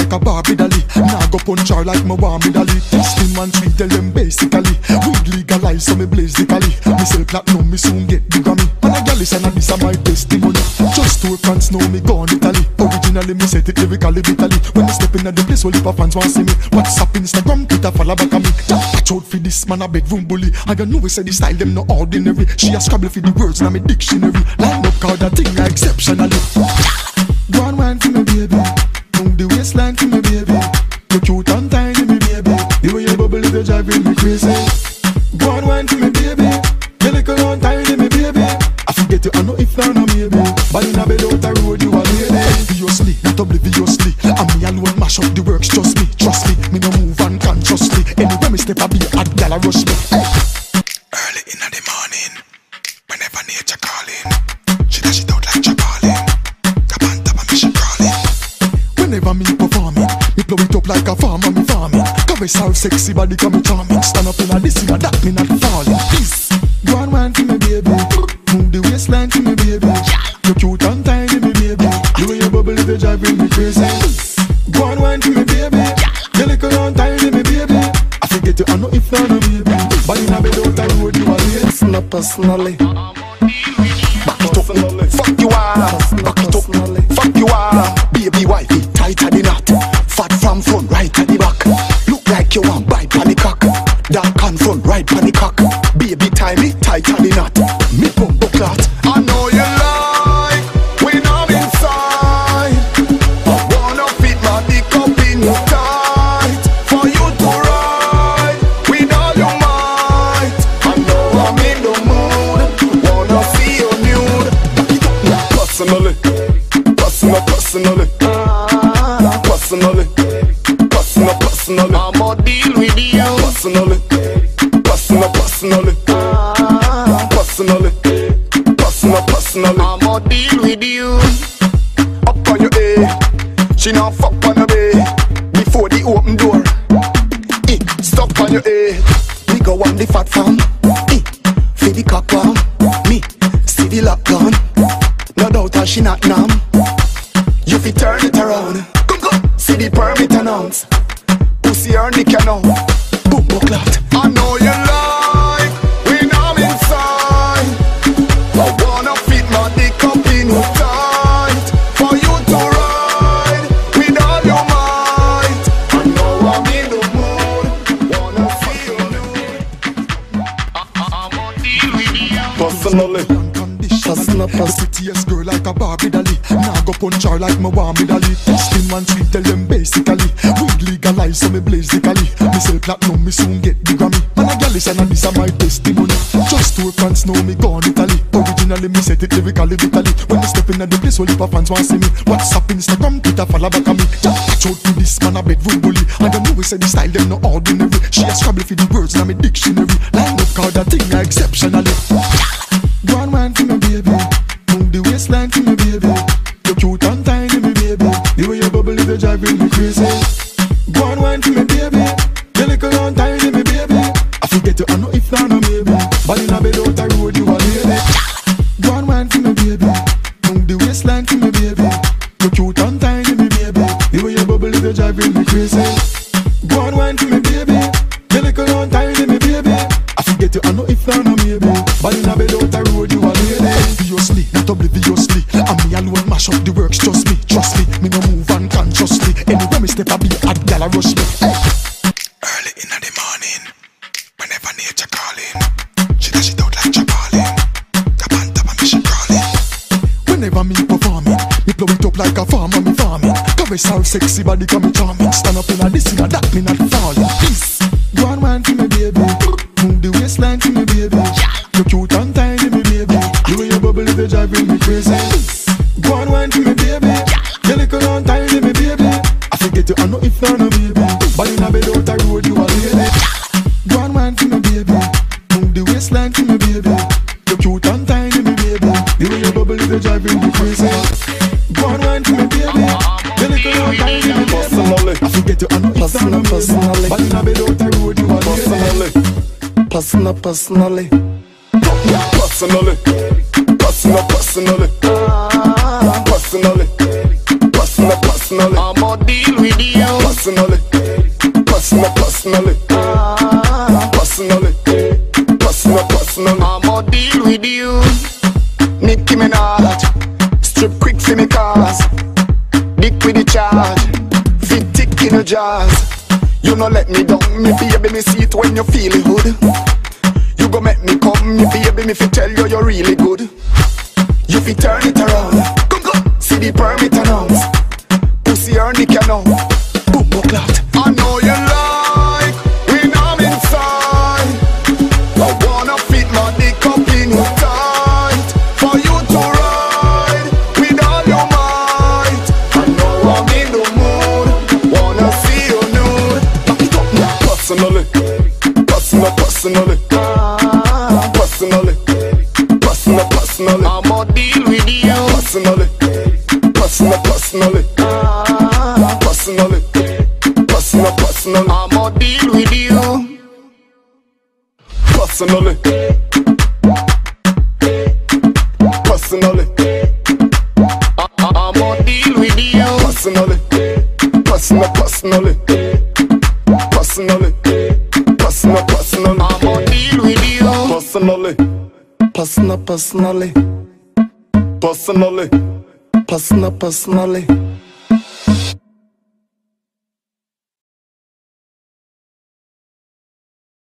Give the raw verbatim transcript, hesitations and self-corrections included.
like a Barbie dolly. Nah go punch her like my Wami dolly. Testing one three, tell them basically. Weed legalize so me blaze the cali. Me sell platinum, me soon get the Grammy. Man a gal is and this a my testimony. Just two fans know me gone Italy. Originally me set it lyrically vitally. When me step in at the place where the fans want see me. WhatsApp, Instagram, Twitter, follow back on me. Watch out for this man a bedroom bully. I don't know we say the style them no ordinary. She a scrabble for the words in my dictionary. Line up card that thing a exceptionally. Go on wine for me baby. Move the waistline for me baby. You cute and tiny me baby. The way you bubble is driving me crazy. Go on wine for me baby. You little and tiny me baby. I forget you I know if I know maybe. But in a bed out the road you are lady. Obviously, not obliviously. And me alone mash up the works, trust me, trust me. Me no move unconsciously. Anywhere me step a be a gal a rush me. Hey. Early in the morning, whenever nature calling, she dash it out like Chabalin. Tap on top of me she crawling. Whenever me performing, me blow it up like a farmer me farming. Caress her sexy body come me charming. Stand up in a this in a that me not falling. This, go on wine for me baby. Move the waistline for me baby. You cute and tiny me baby. The way you bubble is driving me crazy. Go on wine for me baby. You little and tiny me baby. I forget you I know if I know baby. But in a bed out the road you are late. Not personally. Back it up, fuck you are. Back it up, fuck you are. Baby wifey, tight at the knot. Fat from front, right at the back. Look like you want bite on the cock. Dark and front, right on the cock. Baby tie me tight at the knot. Me bumbo clot. I know you like when I'm inside. I wanna fit my dick up in your tight. For you to ride with all your might. I know I'm in the mood. Wanna see you nude. Personally, personal, personally, personally, personal, personally. I'ma deal with you. Personally, personal, personally, personally, personal, personally. I'ma deal with you. Up on your A, she not fuck on your B. Before the open door, eh, stop on your A. Me go on the fat farm, eh, feed the cock on. Me see the lock gun. No doubt that she not numb. You fi turn it around. Go go. See the permit announce. Pussy her nick you know. Boom boom clot. I know you like when I'm inside. I wanna fit my dick up in your tight. For you to ride with all your might. I know I'm in the mood. Wanna see you nude. I'ma deal with you. Personally. The prettiest girl like a Barbie dolly. Nah go punch her like my Wami dolly. Testing one three, tell them basically. Weed legalize so me blaze the cali. Me sell platinum, me soon get the Grammy. Man a gal is and this a my testimony. Just two fans know me gone Italy. Originally me set it lyrically vitally. When me step in at the place where the fans want see me. WhatsApp, Instagram, Twitter, follow back on me. Watch out for this man a bedroom bully. I don't know we say the style them no ordinary. She a scrabble for the words in my dictionary. Line up card that thing a exceptionally. Go on wine for me baby. Move the waistline for me baby. You cute and tiny me baby. The way you bubble is driving me crazy. Go on wine for me baby. You little and tiny me baby. I forget you I know if I know maybe. But in a bed out the road you are lady. Go on wine for me baby. Move the waistline for me baby. You cute and tiny me baby. The way you bubble is driving me crazy. Go on wine for me baby. You little and tiny me baby. I forget you I know if I know maybe. But in a bed out the road you are lady. Obviously, not obliviously. And me alone mash up the works, trust me, trust me. Me no move unconsciously. Anywhere me step a be a gal a rush me. Hey. Early in the morning, whenever nature calling, she dash it out like Chabalin. Tap on top of me she crawling. Whenever me performing, me blow it up like a farmer me farming. Caress her sexy body come me charming. Stand up in a this in a that me not falling. This, go on wine for me baby. Move the waistline for me baby. You cute and tiny me baby. The way you bubble is driving me crazy. Go on wine for me baby. You little and tiny me baby. I forget you I know if I know baby. But in a bed out the road you are lady. Go on wine for me baby. Move the waistline for me baby. You cute and tiny me baby. The way you bubble is driving me crazy. Go on wine for me baby. You little and tiny me baby. I forget you I know if I know baby. But in a bed out the road you are lady. Personal, personally. Personally, personal, personally, personally, personal, personally. I'ma deal with you. personally, personal, personally, personally, personal, personally. I'ma deal with you, Nicki Minaj. Strip quick for me cars, dick with the charge, fit tick in the jars. You no let me down, me baby, me see it when you feel it good. You go make me come, me baby, me fi tell you you're really good. You fi turn it around, come come, see the permit announce. Pussy earn the canal, boom boom clout. I know you like when I'm inside. I wanna fit my dick up in your tight for you to ride with all your might. I know I'm in the mood, wanna see you nude. Back it up now. Personally, personal, personally, personally, personal, personally. I'ma deal with you. Personally, personal, personally, personally, personal, personally. I'ma deal with you. Personally, personally, I- I- I'ma deal with you. personally, personal, personally, personally, personal, personally. I'ma deal with you. Personally, personal, personally, personally, personal, personally.